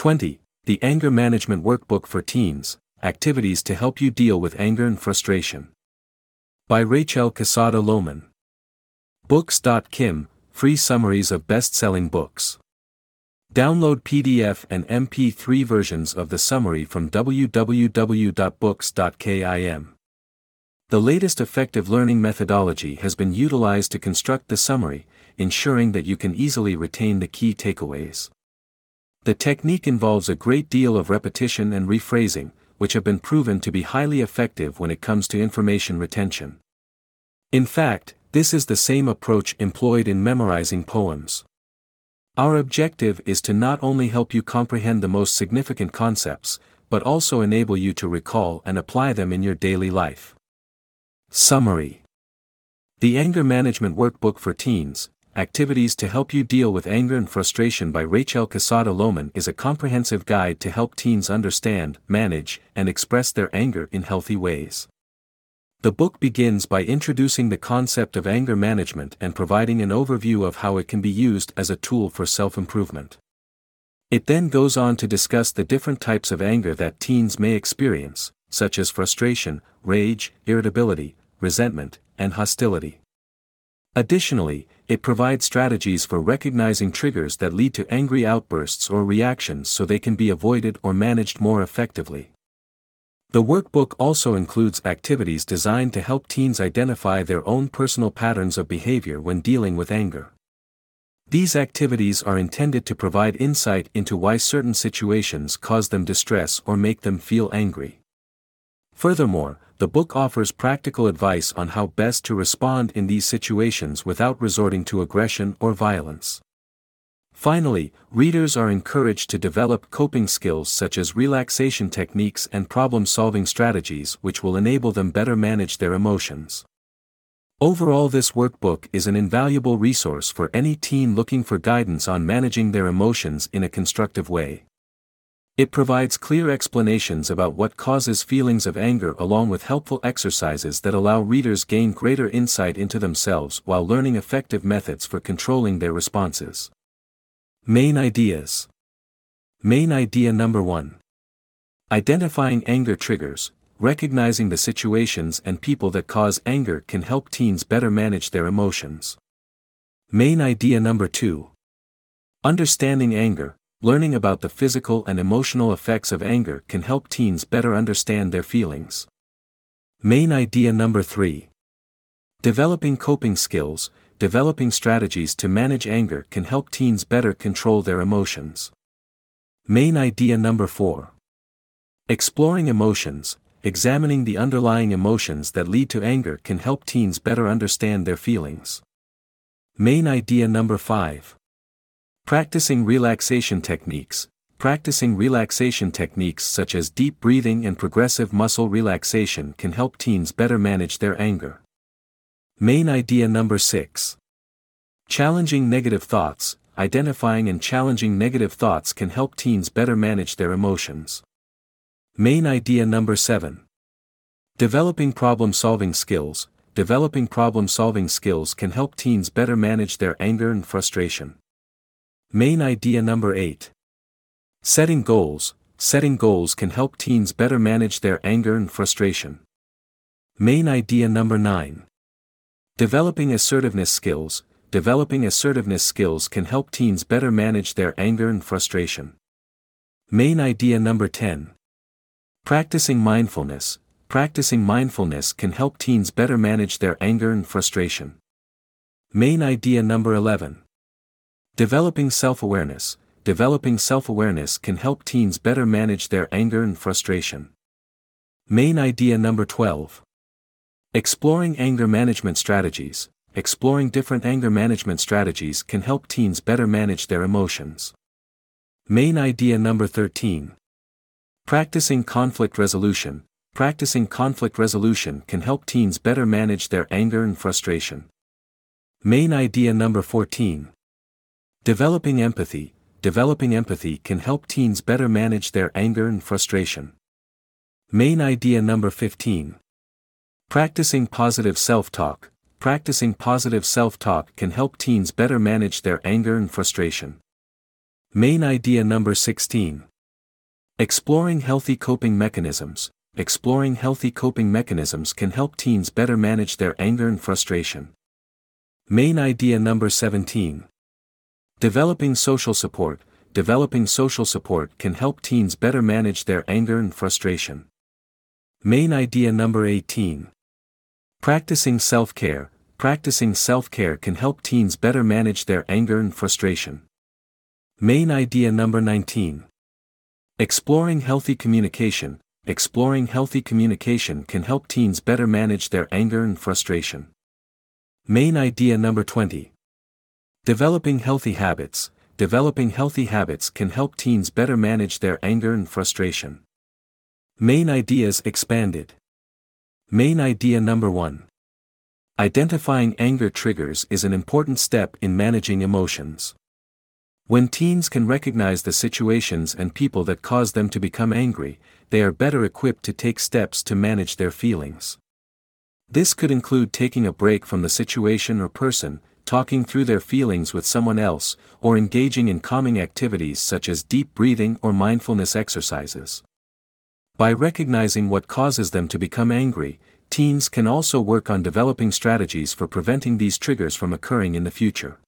20. The Anger Management Workbook for Teens, Activities to Help You Deal with Anger and Frustration. By Rachel Quesada Lohman. Books.kim, free summaries of best-selling books. Download PDF and MP3 versions of the summary from www.books.kim. The latest effective learning methodology has been utilized to construct the summary, ensuring that you can easily retain the key takeaways. The technique involves a great deal of repetition and rephrasing, which have been proven to be highly effective when it comes to information retention. In fact, this is the same approach employed in memorizing poems. Our objective is to not only help you comprehend the most significant concepts, but also enable you to recall and apply them in your daily life. Summary. The Anger Management Workbook for Teens, Activities to Help You Deal with Anger and Frustration by Rachel Quesada Lohman is a comprehensive guide to help teens understand, manage, and express their anger in healthy ways. The book begins by introducing the concept of anger management and providing an overview of how it can be used as a tool for self-improvement. It then goes on to discuss the different types of anger that teens may experience, such as frustration, rage, irritability, resentment, and hostility. Additionally, it provides strategies for recognizing triggers that lead to angry outbursts or reactions so they can be avoided or managed more effectively. The workbook also includes activities designed to help teens identify their own personal patterns of behavior when dealing with anger. These activities are intended to provide insight into why certain situations cause them distress or make them feel angry. Furthermore, the book offers practical advice on how best to respond in these situations without resorting to aggression or violence. Finally, readers are encouraged to develop coping skills such as relaxation techniques and problem-solving strategies which will enable them better manage their emotions. Overall, this workbook is an invaluable resource for any teen looking for guidance on managing their emotions in a constructive way. It provides clear explanations about what causes feelings of anger along with helpful exercises that allow readers gain greater insight into themselves while learning effective methods for controlling their responses. Main ideas. Main idea number 1. Identifying anger triggers. Recognizing the situations and people that cause anger can help teens better manage their emotions. Main idea number 2. Understanding anger. Learning about the physical and emotional effects of anger can help teens better understand their feelings. Main idea number 3. Developing coping skills. Developing strategies to manage anger can help teens better control their emotions. Main idea number 4. Exploring emotions. Examining the underlying emotions that lead to anger can help teens better understand their feelings. Main idea number 5. Practicing relaxation techniques. Practicing relaxation techniques such as deep breathing and progressive muscle relaxation can help teens better manage their anger. Main idea number 6. Challenging negative thoughts. Identifying and challenging negative thoughts can help teens better manage their emotions. Main idea number 7. Developing problem-solving skills. Developing problem-solving skills can help teens better manage their anger and frustration. Main idea number 8. Setting goals. Setting goals can help teens better manage their anger and frustration. Main idea number 9. Developing assertiveness skills. Developing assertiveness skills can help teens better manage their anger and frustration. Main idea number 10. Practicing mindfulness. Practicing mindfulness can help teens better manage their anger and frustration. Main idea number 11. Developing self-awareness. Developing self-awareness can help teens better manage their anger and frustration. Main idea number 12. Exploring anger management strategies. Exploring different anger management strategies can help teens better manage their emotions. Main idea number 13. Practicing conflict resolution. Practicing conflict resolution can help teens better manage their anger and frustration. Main idea number 14. Developing empathy. Developing empathy can help teens better manage their anger and frustration. Main idea number 15. Practicing positive self-talk. Practicing positive self-talk can help teens better manage their anger and frustration. Main idea number 16. Exploring healthy coping mechanisms. Exploring healthy coping mechanisms can help teens better manage their anger and frustration. Main idea number 17. Developing social support. Developing social support can help teens better manage their anger and frustration. Main idea number 18. Practicing self-care. Practicing self-care can help teens better manage their anger and frustration. Main idea number 19. Exploring healthy communication. Exploring healthy communication can help teens better manage their anger and frustration. Main idea number 20. Developing healthy habits. Developing healthy habits can help teens better manage their anger and frustration. Main ideas expanded. Main idea number 1. Identifying anger triggers is an important step in managing emotions. When teens can recognize the situations and people that cause them to become angry, they are better equipped to take steps to manage their feelings. This could include taking a break from the situation or person, talking through their feelings with someone else, or engaging in calming activities such as deep breathing or mindfulness exercises. By recognizing what causes them to become angry, teens can also work on developing strategies for preventing these triggers from occurring in the future.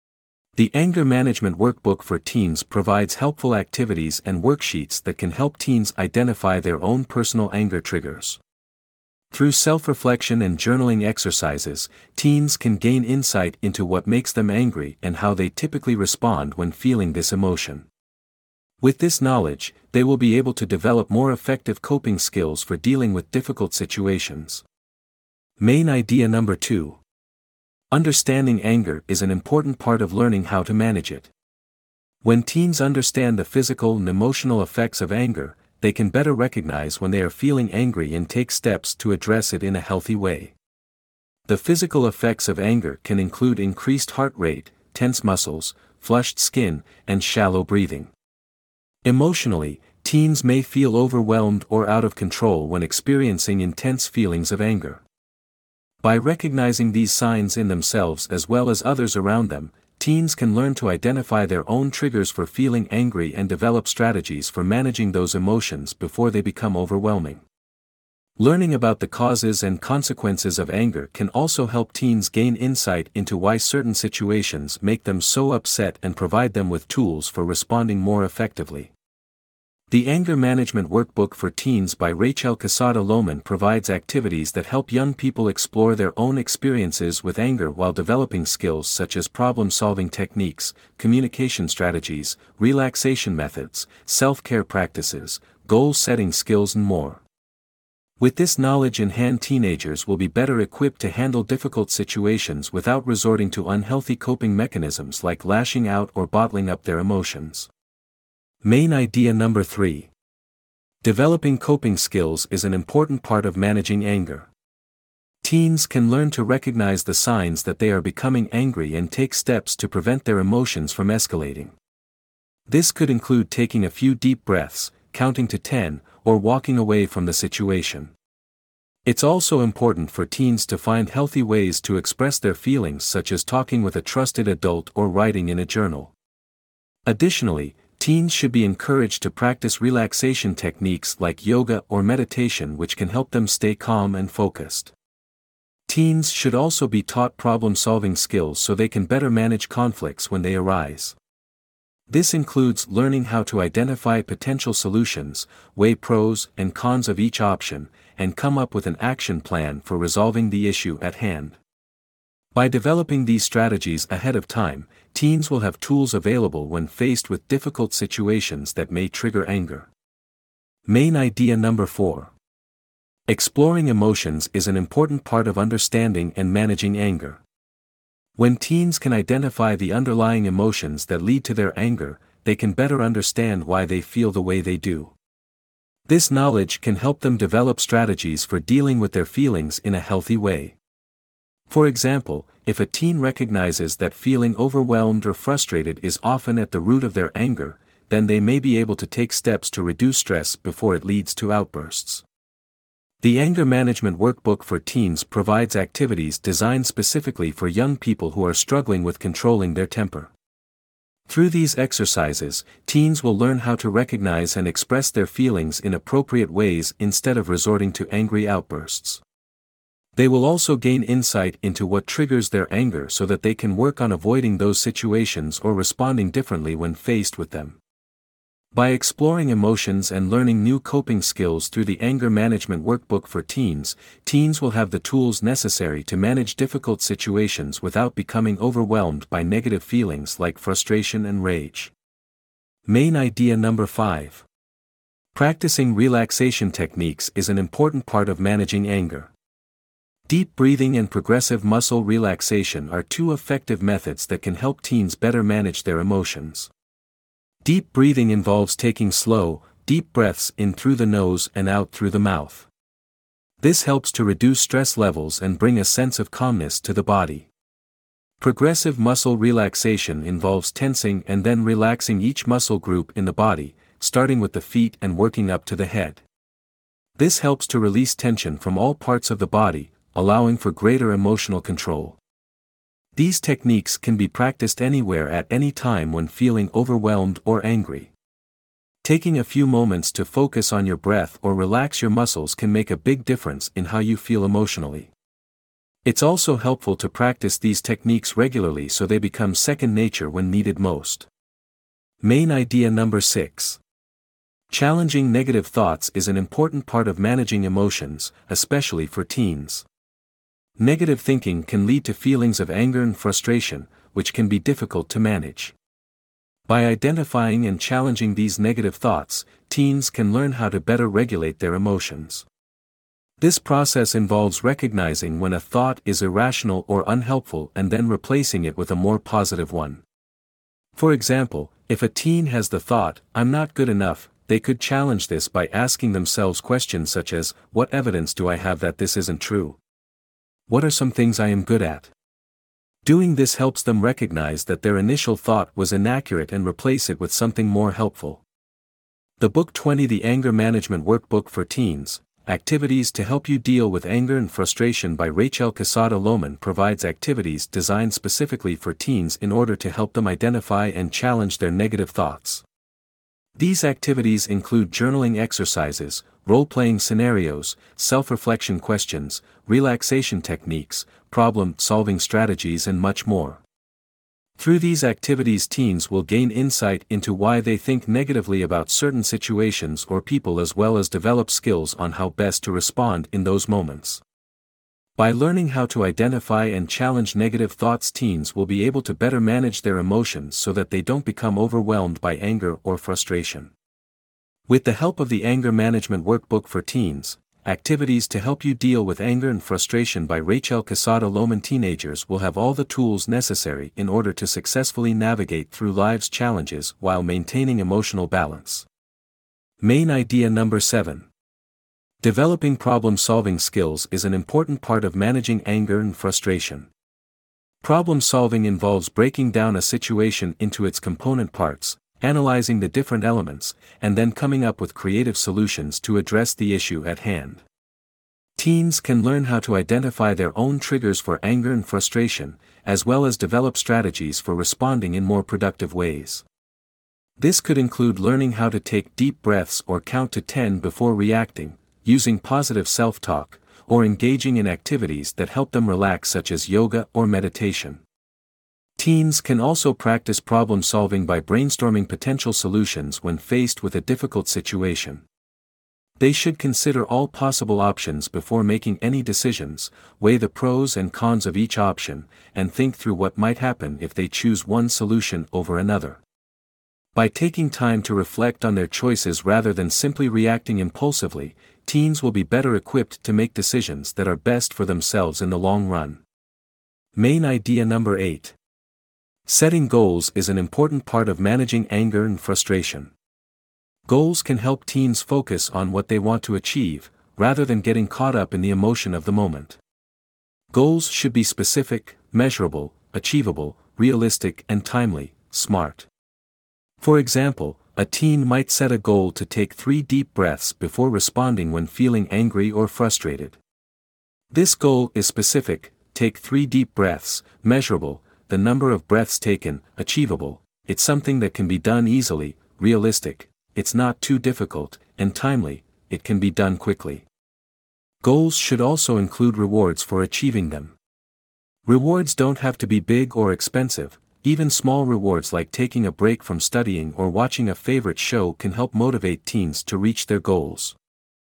The Anger Management Workbook for Teens provides helpful activities and worksheets that can help teens identify their own personal anger triggers. Through self-reflection and journaling exercises, teens can gain insight into what makes them angry and how they typically respond when feeling this emotion. With this knowledge, they will be able to develop more effective coping skills for dealing with difficult situations. Main idea number 2. Understanding anger is an important part of learning how to manage it. When teens understand the physical and emotional effects of anger, they can better recognize when they are feeling angry and take steps to address it in a healthy way. The physical effects of anger can include increased heart rate, tense muscles, flushed skin, and shallow breathing. Emotionally, teens may feel overwhelmed or out of control when experiencing intense feelings of anger. By recognizing these signs in themselves as well as others around them, teens can learn to identify their own triggers for feeling angry and develop strategies for managing those emotions before they become overwhelming. Learning about the causes and consequences of anger can also help teens gain insight into why certain situations make them so upset and provide them with tools for responding more effectively. The Anger Management Workbook for Teens by Rachel Casada Lohman provides activities that help young people explore their own experiences with anger while developing skills such as problem-solving techniques, communication strategies, relaxation methods, self-care practices, goal-setting skills and more. With this knowledge in hand, teenagers will be better equipped to handle difficult situations without resorting to unhealthy coping mechanisms like lashing out or bottling up their emotions. Main idea number 3. Developing coping skills is an important part of managing anger. Teens can learn to recognize the signs that they are becoming angry and take steps to prevent their emotions from escalating. This could include taking a few deep breaths, counting to 10, or walking away from the situation. It's also important for teens to find healthy ways to express their feelings, such as talking with a trusted adult or writing in a journal. Additionally, teens should be encouraged to practice relaxation techniques like yoga or meditation, which can help them stay calm and focused. Teens should also be taught problem-solving skills so they can better manage conflicts when they arise. This includes learning how to identify potential solutions, weigh pros and cons of each option, and come up with an action plan for resolving the issue at hand. By developing these strategies ahead of time, teens will have tools available when faced with difficult situations that may trigger anger. Main idea number 4. Exploring emotions is an important part of understanding and managing anger. When teens can identify the underlying emotions that lead to their anger, they can better understand why they feel the way they do. This knowledge can help them develop strategies for dealing with their feelings in a healthy way. For example, if a teen recognizes that feeling overwhelmed or frustrated is often at the root of their anger, then they may be able to take steps to reduce stress before it leads to outbursts. The Anger Management Workbook for Teens provides activities designed specifically for young people who are struggling with controlling their temper. Through these exercises, teens will learn how to recognize and express their feelings in appropriate ways instead of resorting to angry outbursts. They will also gain insight into what triggers their anger so that they can work on avoiding those situations or responding differently when faced with them. By exploring emotions and learning new coping skills through the Anger Management Workbook for Teens, teens will have the tools necessary to manage difficult situations without becoming overwhelmed by negative feelings like frustration and rage. Main idea number 5. Practicing relaxation techniques is an important part of managing anger. Deep breathing and progressive muscle relaxation are two effective methods that can help teens better manage their emotions. Deep breathing involves taking slow, deep breaths in through the nose and out through the mouth. This helps to reduce stress levels and bring a sense of calmness to the body. Progressive muscle relaxation involves tensing and then relaxing each muscle group in the body, starting with the feet and working up to the head. This helps to release tension from all parts of the body, allowing for greater emotional control. These techniques can be practiced anywhere at any time when feeling overwhelmed or angry. Taking a few moments to focus on your breath or relax your muscles can make a big difference in how you feel emotionally. It's also helpful to practice these techniques regularly so they become second nature when needed most. Main idea number 6. Challenging negative thoughts is an important part of managing emotions, especially for teens. Negative thinking can lead to feelings of anger and frustration, which can be difficult to manage. By identifying and challenging these negative thoughts, teens can learn how to better regulate their emotions. This process involves recognizing when a thought is irrational or unhelpful and then replacing it with a more positive one. For example, if a teen has the thought, "I'm not good enough," they could challenge this by asking themselves questions such as, "What evidence do I have that this isn't true? What are some things I am good at?" Doing this helps them recognize that their initial thought was inaccurate and replace it with something more helpful. The Book 20 The Anger Management Workbook for Teens, Activities to Help You Deal with Anger and Frustration by Rachel Casada Lohman provides activities designed specifically for teens in order to help them identify and challenge their negative thoughts. These activities include journaling exercises, role-playing scenarios, self-reflection questions, relaxation techniques, problem-solving strategies and much more. Through these activities, teens will gain insight into why they think negatively about certain situations or people, as well as develop skills on how best to respond in those moments. By learning how to identify and challenge negative thoughts, teens will be able to better manage their emotions so that they don't become overwhelmed by anger or frustration. With the help of the Anger Management Workbook for Teens, Activities to Help You Deal with Anger and Frustration by Rachel Casada Lohman, teenagers will have all the tools necessary in order to successfully navigate through life's challenges while maintaining emotional balance. Main idea number 7. Developing problem-solving skills is an important part of managing anger and frustration. Problem-solving involves breaking down a situation into its component parts, analyzing the different elements, and then coming up with creative solutions to address the issue at hand. Teens can learn how to identify their own triggers for anger and frustration, as well as develop strategies for responding in more productive ways. This could include learning how to take deep breaths or count to 10 before reacting, using positive self-talk, or engaging in activities that help them relax such as yoga or meditation. Teens can also practice problem-solving by brainstorming potential solutions when faced with a difficult situation. They should consider all possible options before making any decisions, weigh the pros and cons of each option, and think through what might happen if they choose one solution over another. By taking time to reflect on their choices rather than simply reacting impulsively, teens will be better equipped to make decisions that are best for themselves in the long run. Main idea number 8. Setting goals is an important part of managing anger and frustration. Goals can help teens focus on what they want to achieve, rather than getting caught up in the emotion of the moment. Goals should be specific, measurable, achievable, realistic and timely, SMART. For example, a teen might set a goal to take 3 deep breaths before responding when feeling angry or frustrated. This goal is specific, take 3 deep breaths, measurable, the number of breaths taken, achievable, it's something that can be done easily, realistic, it's not too difficult, and timely, it can be done quickly. Goals should also include rewards for achieving them. Rewards don't have to be big or expensive, even small rewards like taking a break from studying or watching a favorite show can help motivate teens to reach their goals.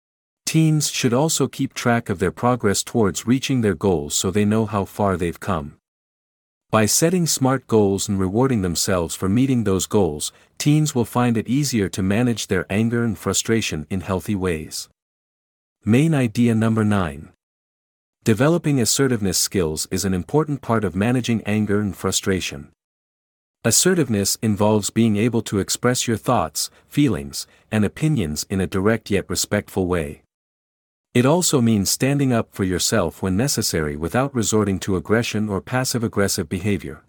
Teens should also keep track of their progress towards reaching their goals so they know how far they've come. By setting smart goals and rewarding themselves for meeting those goals, teens will find it easier to manage their anger and frustration in healthy ways. Main idea number 9. Developing assertiveness skills is an important part of managing anger and frustration. Assertiveness involves being able to express your thoughts, feelings, and opinions in a direct yet respectful way. It also means standing up for yourself when necessary without resorting to aggression or passive-aggressive behavior.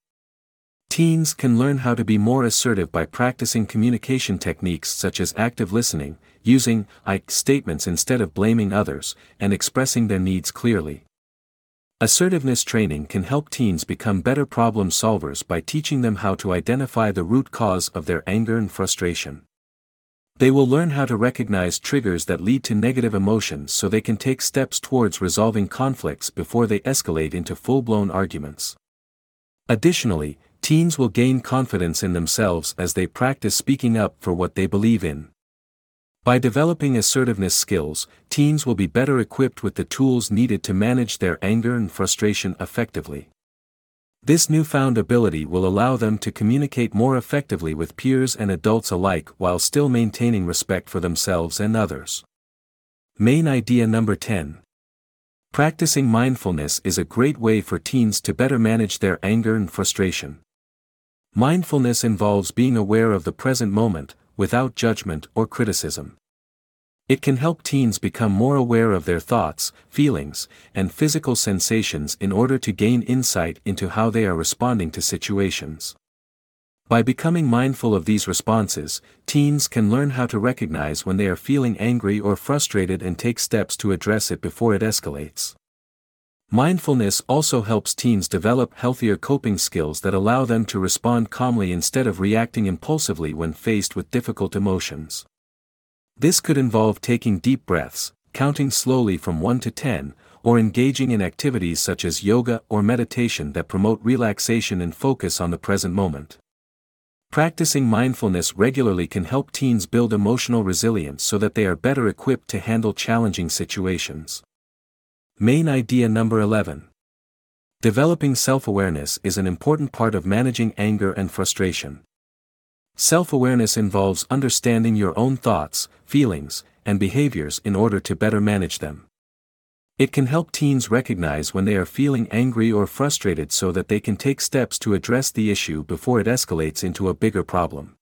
Teens can learn how to be more assertive by practicing communication techniques such as active listening, using I statements instead of blaming others, and expressing their needs clearly. Assertiveness training can help teens become better problem solvers by teaching them how to identify the root cause of their anger and frustration. They will learn how to recognize triggers that lead to negative emotions so they can take steps towards resolving conflicts before they escalate into full-blown arguments. Additionally, teens will gain confidence in themselves as they practice speaking up for what they believe in. By developing assertiveness skills, teens will be better equipped with the tools needed to manage their anger and frustration effectively. This newfound ability will allow them to communicate more effectively with peers and adults alike while still maintaining respect for themselves and others. Main idea number 10. Practicing mindfulness is a great way for teens to better manage their anger and frustration. Mindfulness involves being aware of the present moment, without judgment or criticism. It can help teens become more aware of their thoughts, feelings, and physical sensations in order to gain insight into how they are responding to situations. By becoming mindful of these responses, teens can learn how to recognize when they are feeling angry or frustrated and take steps to address it before it escalates. Mindfulness also helps teens develop healthier coping skills that allow them to respond calmly instead of reacting impulsively when faced with difficult emotions. This could involve taking deep breaths, counting slowly from 1 to 10, or engaging in activities such as yoga or meditation that promote relaxation and focus on the present moment. Practicing mindfulness regularly can help teens build emotional resilience so that they are better equipped to handle challenging situations. Main idea number 11. Developing self-awareness is an important part of managing anger and frustration. Self-awareness involves understanding your own thoughts, feelings, and behaviors in order to better manage them. It can help teens recognize when they are feeling angry or frustrated so that they can take steps to address the issue before it escalates into a bigger problem.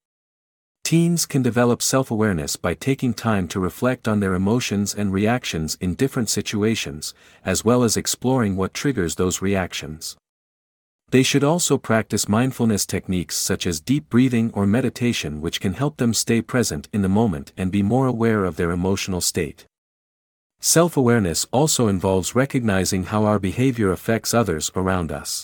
Teens can develop self-awareness by taking time to reflect on their emotions and reactions in different situations, as well as exploring what triggers those reactions. They should also practice mindfulness techniques such as deep breathing or meditation, which can help them stay present in the moment and be more aware of their emotional state. Self-awareness also involves recognizing how our behavior affects others around us.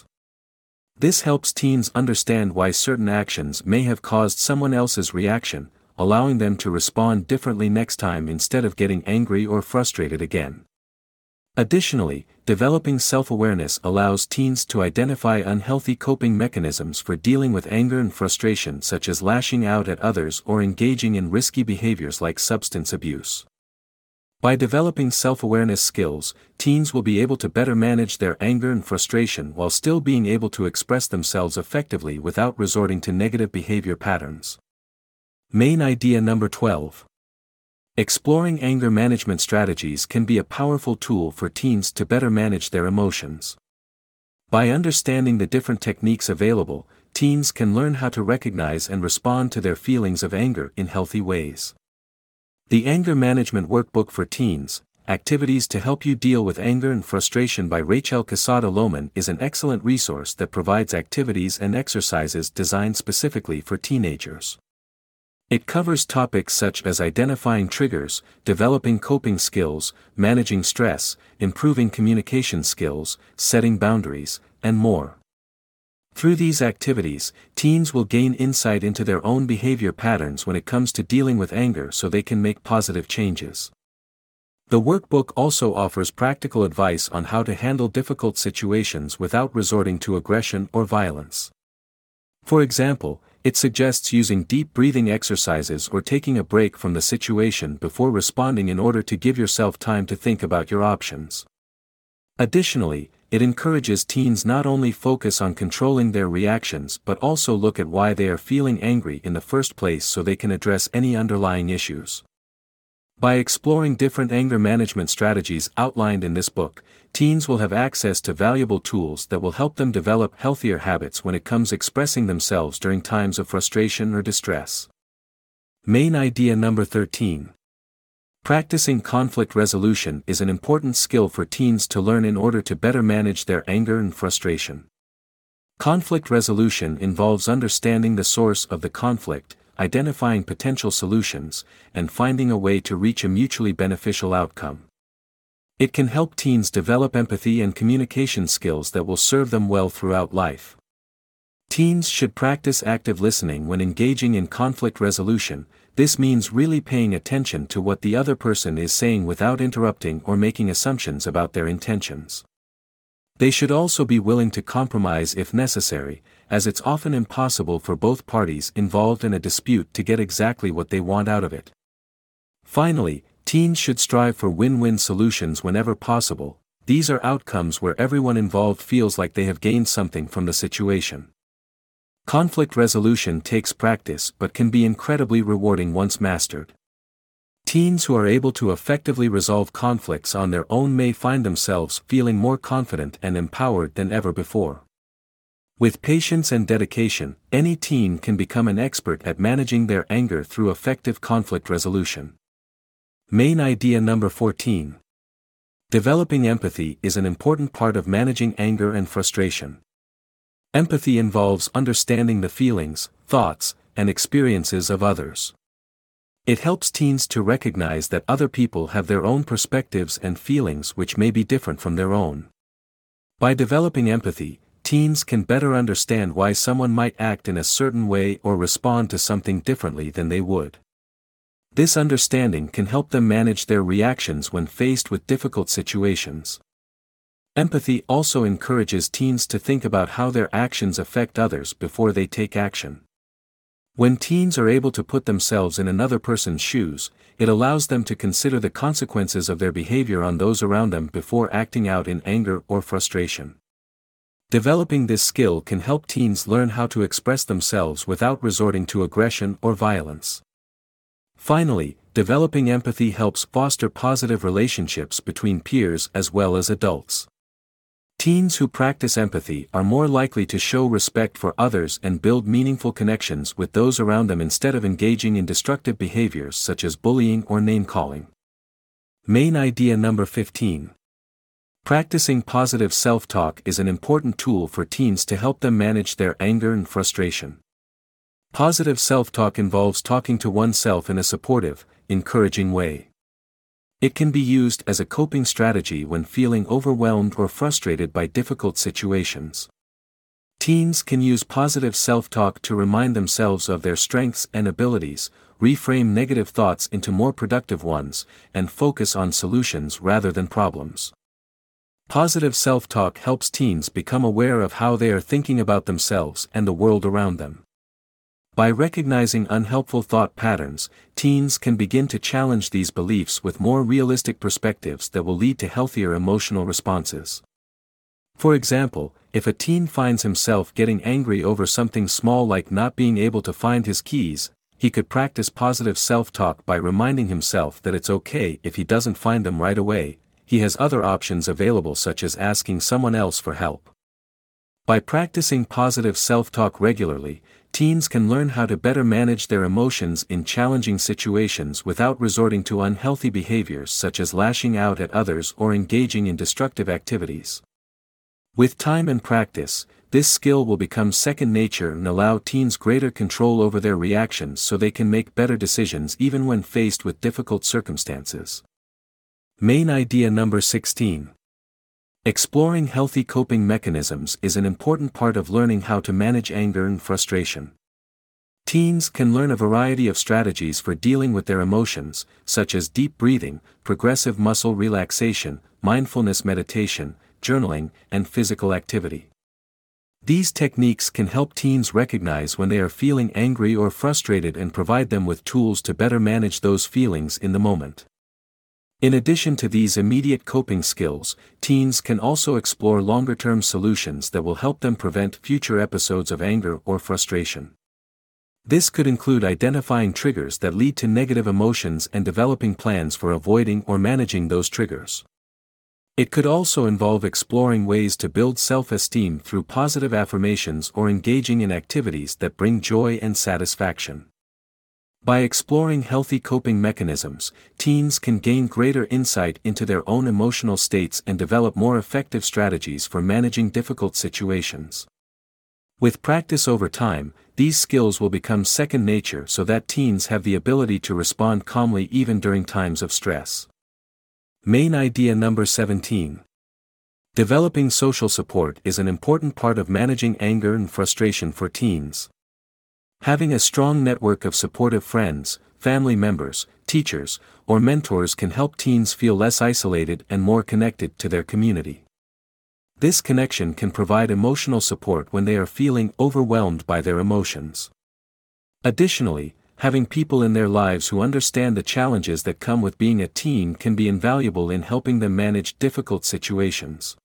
This helps teens understand why certain actions may have caused someone else's reaction, allowing them to respond differently next time instead of getting angry or frustrated again. Additionally, developing self-awareness allows teens to identify unhealthy coping mechanisms for dealing with anger and frustration, such as lashing out at others or engaging in risky behaviors like substance abuse. By developing self-awareness skills, teens will be able to better manage their anger and frustration while still being able to express themselves effectively without resorting to negative behavior patterns. Main idea number 12. Exploring anger management strategies can be a powerful tool for teens to better manage their emotions. By understanding the different techniques available, teens can learn how to recognize and respond to their feelings of anger in healthy ways. The Anger Management Workbook for Teens, Activities to Help You Deal with Anger and Frustration by Rachel Casada Lohman is an excellent resource that provides activities and exercises designed specifically for teenagers. It covers topics such as identifying triggers, developing coping skills, managing stress, improving communication skills, setting boundaries, and more. Through these activities, teens will gain insight into their own behavior patterns when it comes to dealing with anger so they can make positive changes. The workbook also offers practical advice on how to handle difficult situations without resorting to aggression or violence. For example, it suggests using deep breathing exercises or taking a break from the situation before responding in order to give yourself time to think about your options. Additionally, it encourages teens not only focus on controlling their reactions but also look at why they are feeling angry in the first place so they can address any underlying issues. By exploring different anger management strategies outlined in this book, teens will have access to valuable tools that will help them develop healthier habits when it comes expressing themselves during times of frustration or distress. Main idea number 13. Practicing conflict resolution is an important skill for teens to learn in order to better manage their anger and frustration. Conflict resolution involves understanding the source of the conflict, identifying potential solutions, and finding a way to reach a mutually beneficial outcome. It can help teens develop empathy and communication skills that will serve them well throughout life. Teens should practice active listening when engaging in conflict resolution. This means really paying attention to what the other person is saying without interrupting or making assumptions about their intentions. They should also be willing to compromise if necessary, as it's often impossible for both parties involved in a dispute to get exactly what they want out of it. Finally, teens should strive for win-win solutions whenever possible. These are outcomes where everyone involved feels like they have gained something from the situation. Conflict resolution takes practice but can be incredibly rewarding once mastered. Teens who are able to effectively resolve conflicts on their own may find themselves feeling more confident and empowered than ever before. With patience and dedication, any teen can become an expert at managing their anger through effective conflict resolution. Main idea number 14. Developing empathy is an important part of managing anger and frustration. Empathy involves understanding the feelings, thoughts, and experiences of others. It helps teens to recognize that other people have their own perspectives and feelings which may be different from their own. By developing empathy, teens can better understand why someone might act in a certain way or respond to something differently than they would. This understanding can help them manage their reactions when faced with difficult situations. Empathy also encourages teens to think about how their actions affect others before they take action. When teens are able to put themselves in another person's shoes, it allows them to consider the consequences of their behavior on those around them before acting out in anger or frustration. Developing this skill can help teens learn how to express themselves without resorting to aggression or violence. Finally, developing empathy helps foster positive relationships between peers as well as adults. Teens who practice empathy are more likely to show respect for others and build meaningful connections with those around them instead of engaging in destructive behaviors such as bullying or name-calling. Main idea number 15. Practicing positive self-talk is an important tool for teens to help them manage their anger and frustration. Positive self-talk involves talking to oneself in a supportive, encouraging way. It can be used as a coping strategy when feeling overwhelmed or frustrated by difficult situations. Teens can use positive self-talk to remind themselves of their strengths and abilities, reframe negative thoughts into more productive ones, and focus on solutions rather than problems. Positive self-talk helps teens become aware of how they are thinking about themselves and the world around them. By recognizing unhelpful thought patterns, teens can begin to challenge these beliefs with more realistic perspectives that will lead to healthier emotional responses. For example, if a teen finds himself getting angry over something small like not being able to find his keys, he could practice positive self-talk by reminding himself that it's okay if he doesn't find them right away. He has other options available such as asking someone else for help. By practicing positive self-talk regularly, teens can learn how to better manage their emotions in challenging situations without resorting to unhealthy behaviors such as lashing out at others or engaging in destructive activities. With time and practice, this skill will become second nature and allow teens greater control over their reactions so they can make better decisions even when faced with difficult circumstances. Main idea number 16. Exploring healthy coping mechanisms is an important part of learning how to manage anger and frustration. Teens can learn a variety of strategies for dealing with their emotions, such as deep breathing, progressive muscle relaxation, mindfulness meditation, journaling, and physical activity. These techniques can help teens recognize when they are feeling angry or frustrated and provide them with tools to better manage those feelings in the moment. In addition to these immediate coping skills, teens can also explore longer-term solutions that will help them prevent future episodes of anger or frustration. This could include identifying triggers that lead to negative emotions and developing plans for avoiding or managing those triggers. It could also involve exploring ways to build self-esteem through positive affirmations or engaging in activities that bring joy and satisfaction. By exploring healthy coping mechanisms, teens can gain greater insight into their own emotional states and develop more effective strategies for managing difficult situations. With practice over time, these skills will become second nature so that teens have the ability to respond calmly even during times of stress. Main idea number 17. Developing social support is an important part of managing anger and frustration for teens. Having a strong network of supportive friends, family members, teachers, or mentors can help teens feel less isolated and more connected to their community. This connection can provide emotional support when they are feeling overwhelmed by their emotions. Additionally, having people in their lives who understand the challenges that come with being a teen can be invaluable in helping them manage difficult situations.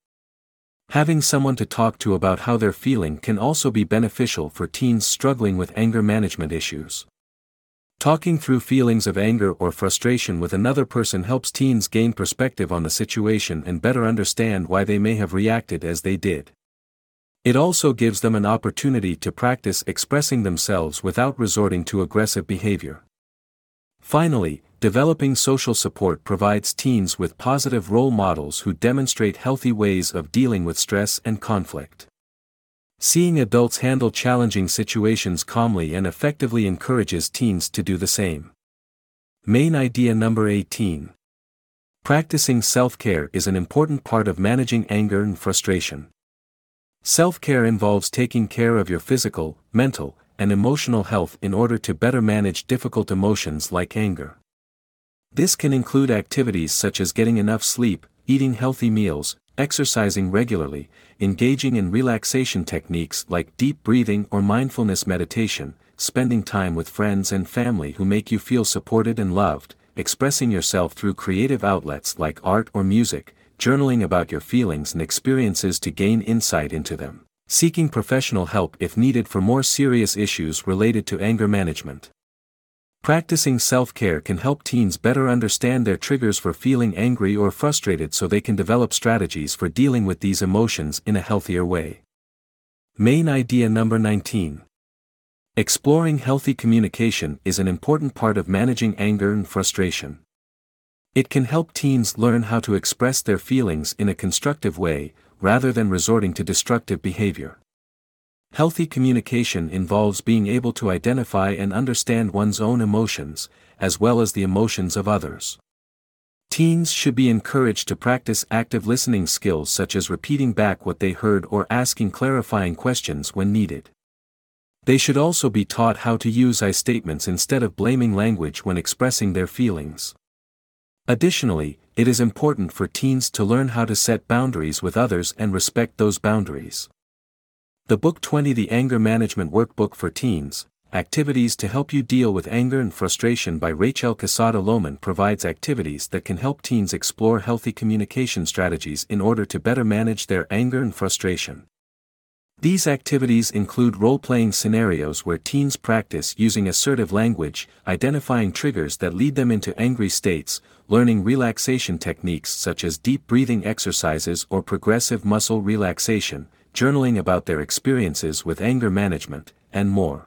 Having someone to talk to about how they're feeling can also be beneficial for teens struggling with anger management issues. Talking through feelings of anger or frustration with another person helps teens gain perspective on the situation and better understand why they may have reacted as they did. It also gives them an opportunity to practice expressing themselves without resorting to aggressive behavior. Finally, developing social support provides teens with positive role models who demonstrate healthy ways of dealing with stress and conflict. Seeing adults handle challenging situations calmly and effectively encourages teens to do the same. Main idea number 18. Practicing self-care is an important part of managing anger and frustration. Self-care involves taking care of your physical, mental, and emotional health in order to better manage difficult emotions like anger. This can include activities such as getting enough sleep, eating healthy meals, exercising regularly, engaging in relaxation techniques like deep breathing or mindfulness meditation, spending time with friends and family who make you feel supported and loved, expressing yourself through creative outlets like art or music, journaling about your feelings and experiences to gain insight into them, seeking professional help if needed for more serious issues related to anger management. Practicing self-care can help teens better understand their triggers for feeling angry or frustrated so they can develop strategies for dealing with these emotions in a healthier way. Main idea number 19. Exploring healthy communication is an important part of managing anger and frustration. It can help teens learn how to express their feelings in a constructive way, rather than resorting to destructive behavior. Healthy communication involves being able to identify and understand one's own emotions, as well as the emotions of others. Teens should be encouraged to practice active listening skills such as repeating back what they heard or asking clarifying questions when needed. They should also be taught how to use I statements instead of blaming language when expressing their feelings. Additionally, it is important for teens to learn how to set boundaries with others and respect those boundaries. The book 20 The Anger Management Workbook for Teens, Activities to Help You Deal with Anger and Frustration by Rachel Casada Lohman provides activities that can help teens explore healthy communication strategies in order to better manage their anger and frustration. These activities include role-playing scenarios where teens practice using assertive language, identifying triggers that lead them into angry states, learning relaxation techniques such as deep breathing exercises or progressive muscle relaxation, journaling about their experiences with anger management, and more.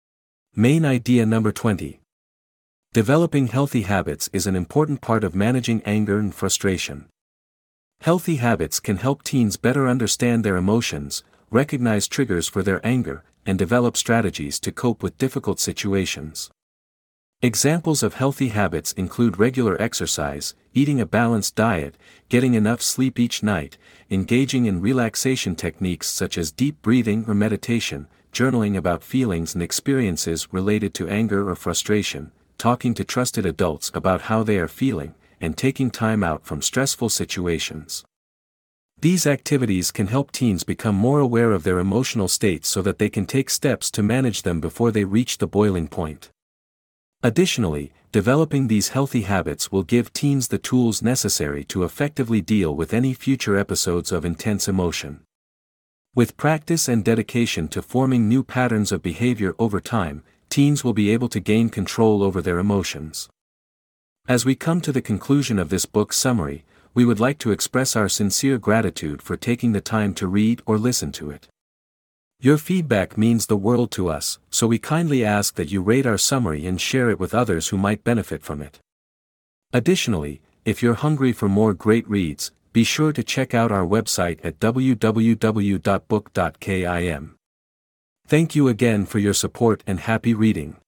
Main idea number 20. Developing healthy habits is an important part of managing anger and frustration. Healthy habits can help teens better understand their emotions, recognize triggers for their anger, and develop strategies to cope with difficult situations. Examples of healthy habits include regular exercise, eating a balanced diet, getting enough sleep each night, engaging in relaxation techniques such as deep breathing or meditation, journaling about feelings and experiences related to anger or frustration, talking to trusted adults about how they are feeling, and taking time out from stressful situations. These activities can help teens become more aware of their emotional states so that they can take steps to manage them before they reach the boiling point. Additionally, developing these healthy habits will give teens the tools necessary to effectively deal with any future episodes of intense emotion. With practice and dedication to forming new patterns of behavior over time, teens will be able to gain control over their emotions. As we come to the conclusion of this book summary, we would like to express our sincere gratitude for taking the time to read or listen to it. Your feedback means the world to us, so we kindly ask that you rate our summary and share it with others who might benefit from it. Additionally, if you're hungry for more great reads, be sure to check out our website at www.book.kim. Thank you again for your support and happy reading.